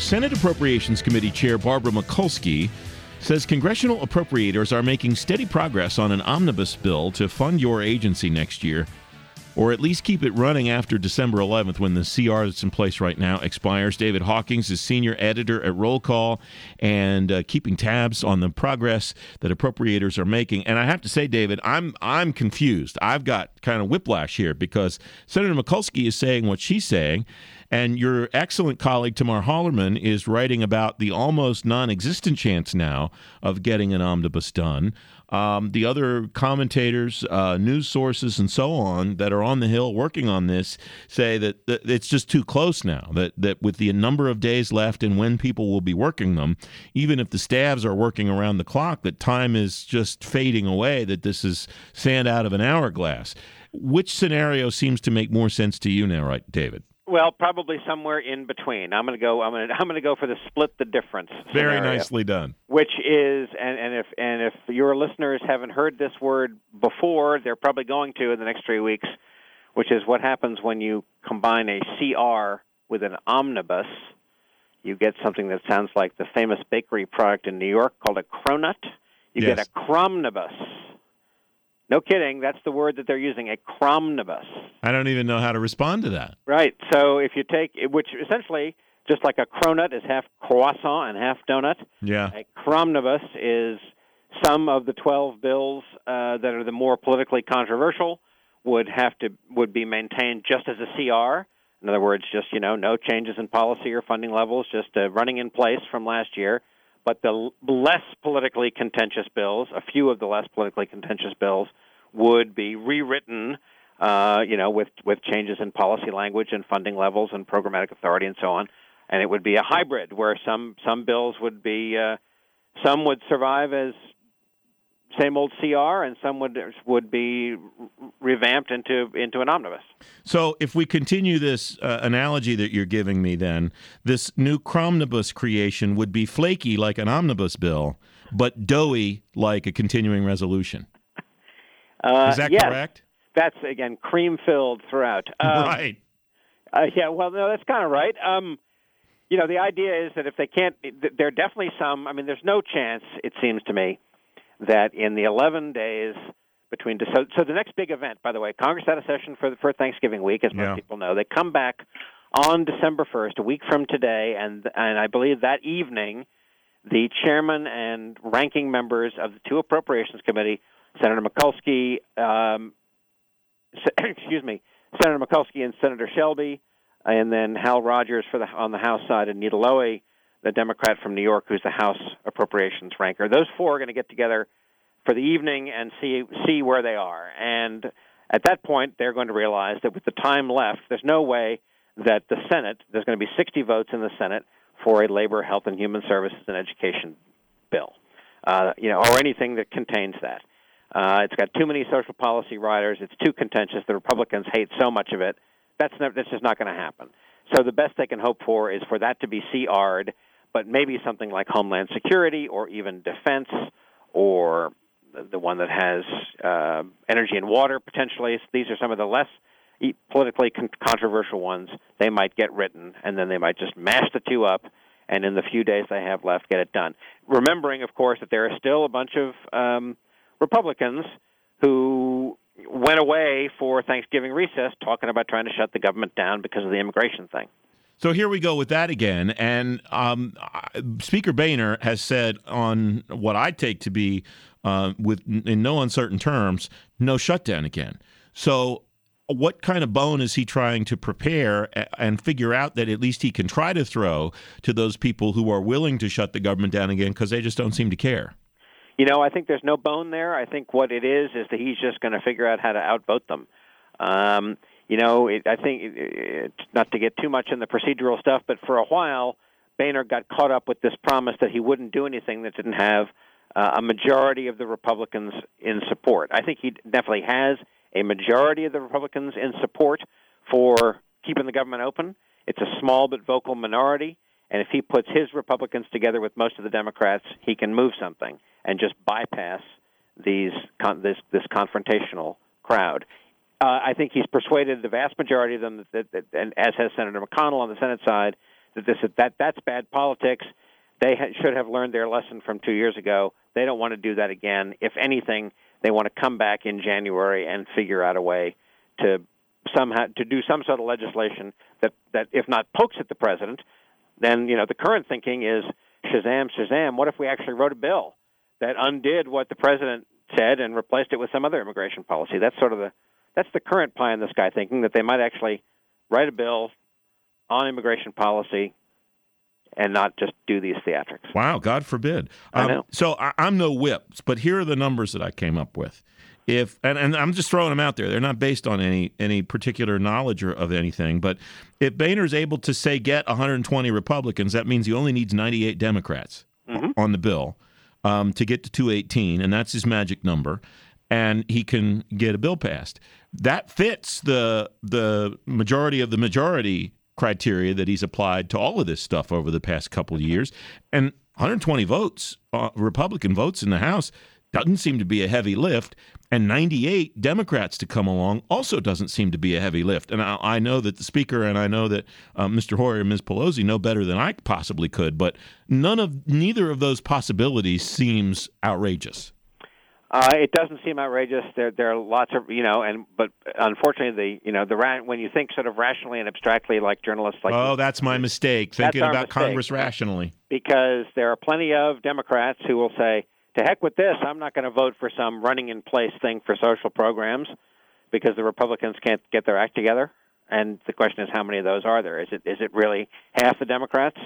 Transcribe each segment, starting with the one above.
Senate Appropriations Committee Chair Barbara Mikulski says congressional appropriators are making steady progress on an omnibus bill to fund your agency next year, or at least keep it running after December 11th when the CR that's in place right now expires. David Hawkins is senior editor at Roll Call and keeping tabs on the progress that appropriators are making. And I have to say, David, I'm confused. I've got kind of whiplash here because Senator Mikulski is saying what she's saying, and your excellent colleague Tamar Hallerman is writing about the almost non-existent chance now of getting an omnibus done. The other commentators, news sources, and so on that are on the Hill working on this say that it's just too close now, that with the number of days left and when people will be working them, even if the staffs are working around the clock, that time is just fading away, that this is sand out of an hourglass. Which scenario seems to make more sense to you now, right, David? Well, probably somewhere in between. I'm going to go for the split the difference scenario. Very nicely done. Which is, and if your listeners haven't heard this word before, they're probably going to in the next 3 weeks. Which is what happens when you combine a CR with an omnibus. You get something that sounds like the famous bakery product in New York called a cronut. You get a cromnibus. No kidding, that's the word that they're using, a cromnibus. I don't even know how to respond to that. Right, so if you take, which essentially, just like a cronut is half croissant and half donut, a cromnibus is some of the 12 bills that are the more politically controversial would be maintained just as a CR. In other words, just, no changes in policy or funding levels, just running in place from last year. But the less politically contentious bills, a few of the less politically contentious bills, would be rewritten, with changes in policy language and funding levels and programmatic authority and so on. And it would be a hybrid where some bills would be, some would survive as same old CR, and some would be revamped into an omnibus. So if we continue this analogy that you're giving me, then this new cromnibus creation would be flaky like an omnibus bill, but doughy like a continuing resolution. Is that correct? That's, again, cream-filled throughout. Right. Well, no, that's kind of right. The idea is that if they can't, there are definitely some, there's no chance, it seems to me, that in the 11 days between so the next big event, by the way, Congress out of session for Thanksgiving week, as most people know. They come back on December 1st, a week from today, and I believe that evening, the chairman and ranking members of the two appropriations committee, Senator Mikulski, Senator Mikulski and Senator Shelby, and then Hal Rogers on the House side, and Nita Lowey, the Democrat from New York, who's the House Appropriations ranker. Those four are going to get together for the evening and see where they are. And at that point, they're going to realize that with the time left, there's no way that the Senate, there's going to be 60 votes in the Senate for a labor, health, and human services and education bill, or anything that contains that. It's got too many social policy riders. It's too contentious. The Republicans hate so much of it. That's just not going to happen. So the best they can hope for is for that to be CR'd, but maybe something like Homeland Security or even Defense or the one that has energy and water potentially. These are some of the less politically controversial ones. They might get written, and then they might just mash the two up, and in the few days they have left, get it done. Remembering, of course, that there are still a bunch of Republicans who went away for Thanksgiving recess talking about trying to shut the government down because of the immigration thing. So here we go with that again. And Speaker Boehner has said on what I take to be, in no uncertain terms, no shutdown again. So what kind of bone is he trying to prepare and figure out that at least he can try to throw to those people who are willing to shut the government down again because they just don't seem to care? I think there's no bone there. I think what it is that he's just going to figure out how to outvote them. I think, not to get too much in the procedural stuff, but for a while, Boehner got caught up with this promise that he wouldn't do anything that didn't have a majority of the Republicans in support. I think he definitely has a majority of the Republicans in support for keeping the government open. It's a small but vocal minority, and if he puts his Republicans together with most of the Democrats, he can move something and just bypass this confrontational crowd. I think he's persuaded the vast majority of them, and as has Senator McConnell on the Senate side, that's bad politics. They should have learned their lesson from 2 years ago. They don't want to do that again. If anything, they want to come back in January and figure out a way to do some sort of legislation that if not pokes at the president, then the current thinking is Shazam, Shazam. What if we actually wrote a bill that undid what the president said and replaced it with some other immigration policy? That's the current pie in the sky thinking, that they might actually write a bill on immigration policy and not just do these theatrics. Wow, God forbid. I know. So I'm no whips, but here are the numbers that I came up with. And I'm just throwing them out there. They're not based on any particular knowledge of anything. But if Boehner's able to say get 120 Republicans, that means he only needs 98 Democrats on the bill to get to 218, and that's his magic number. And he can get a bill passed. That fits the majority of the majority criteria that he's applied to all of this stuff over the past couple of years. And 120 votes, Republican votes in the House, doesn't seem to be a heavy lift. And 98 Democrats to come along also doesn't seem to be a heavy lift. And I know that the Speaker and I know that Mr. Hoyer and Ms. Pelosi know better than I possibly could, but neither of those possibilities seems outrageous. It doesn't seem outrageous. There are lots of but unfortunately when you think sort of rationally and abstractly like journalists like that's my mistake, thinking about Congress rationally. Because there are plenty of Democrats who will say, to heck with this, I'm not going to vote for some running in place thing for social programs because the Republicans can't get their act together. And the question is, how many of those are there? Is it really half the Democrats?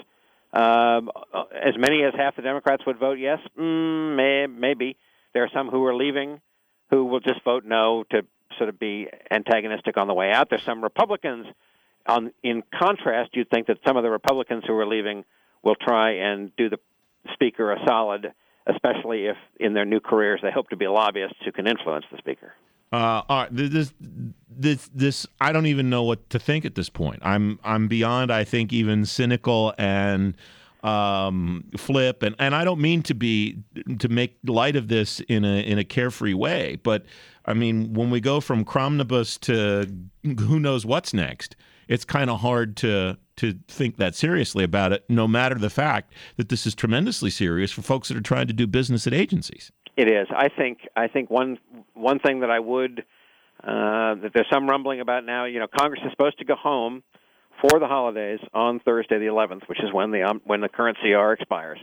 As many as half the Democrats would vote yes? Maybe. There are some who are leaving who will just vote no to sort of be antagonistic on the way out. There's some Republicans. In contrast, you'd think that some of the Republicans who are leaving will try and do the Speaker a solid, especially if in their new careers they hope to be lobbyists who can influence the Speaker. All right, this I don't even know what to think at this point. I'm beyond, I think, even cynical and flip, and I don't mean to make light of this in a carefree way, but I mean, when we go from Cromnibus to who knows what's next, it's kind of hard to think that seriously about it, no matter the fact that this is tremendously serious for folks that are trying to do business at agencies. It is. I think one thing that I would that there's some rumbling about now. Congress is supposed to go home for the holidays on Thursday the 11th, which is when the current CR expires.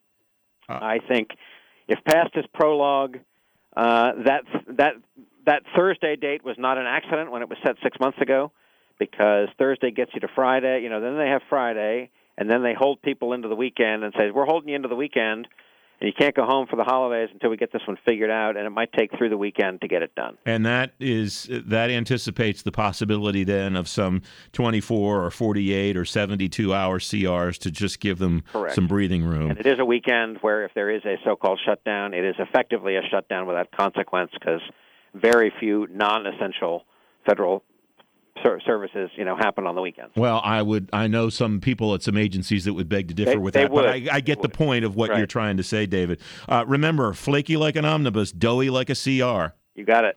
I think if past is prologue, that Thursday date was not an accident when it was set 6 months ago, because Thursday gets you to Friday. Then they have Friday, and then they hold people into the weekend and say, we're holding you into the weekend, and you can't go home for the holidays until we get this one figured out, and it might take through the weekend to get it done. And that anticipates the possibility then of some 24 or 48 or 72-hour CRs to just give them some breathing room. And it is a weekend where if there is a so-called shutdown, it is effectively a shutdown without consequence, because very few non-essential federal services, happen on the weekends. Well, I know some people at some agencies that would beg to differ with that, but I get the point of what you're trying to say, David. Remember, flaky like an omnibus, doughy like a CR. You got it.